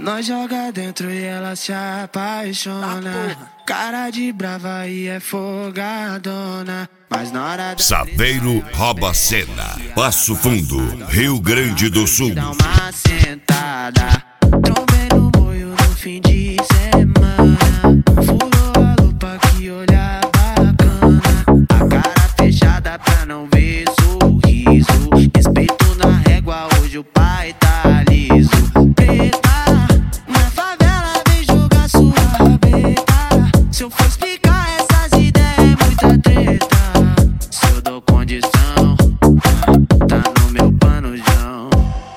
Nós joga dentro e ela se apaixona. Cara de brava e é folgadona. Mas na hora da Saveiro rouba a cena. Passo Fundo, Rio Grande do Sul. dá uma sentada. Trombei no moio no fim de semana. Furou a lupa, que olhar bacana. A cara fechada pra não ver sorriso. Respeito na régua, hoje o pai tá liso. Preta, na favela vem jogar sua rabeta. Se eu for explicar essas ideias é muita treta. Se eu dou condição, tá no meu panojão.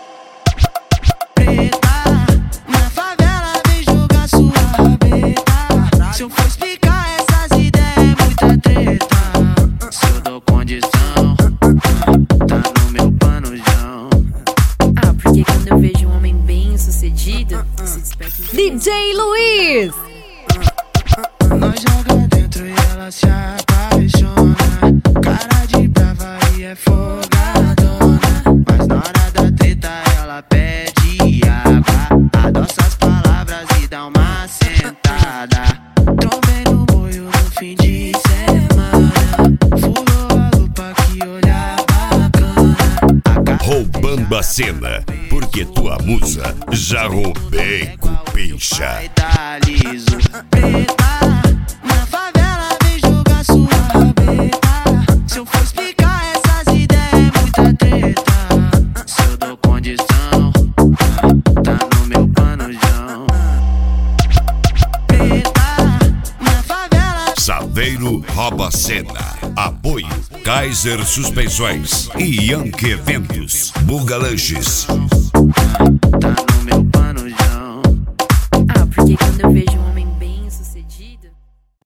Preta, na favela vem jogar sua rabeta. Se eu for explicar essas ideias é muita treta. Se eu dou condição, tá no meu panojão. Ah, porque quando eu vejo um homem bem sucedido, se desperta em DJ Luiz! Nós joga dentro e ela se apaixona. Cara de brava e é folgadona. Mas na hora da treta ela pede água. Adoça as palavras e dá uma sentada. Trombei no moio no fim de semana. Furou a lupa, que olhar bacana. Roubando a cena, porque tua musa já roubei, cupincha. Pai tá liso. Preta, na favela vem jogar sua rabeta. Se eu for explicar essas ideias é muita treta. Se eu dou condição, tá no meu panojão. Preta, na favela. Saveiro rouba a cena. Apoio Kaiser Suspensões e Yankee Eventos. Buga Lanches. Tá no meu panojão. Ah, porque quando eu vejo um homem bem sucedido.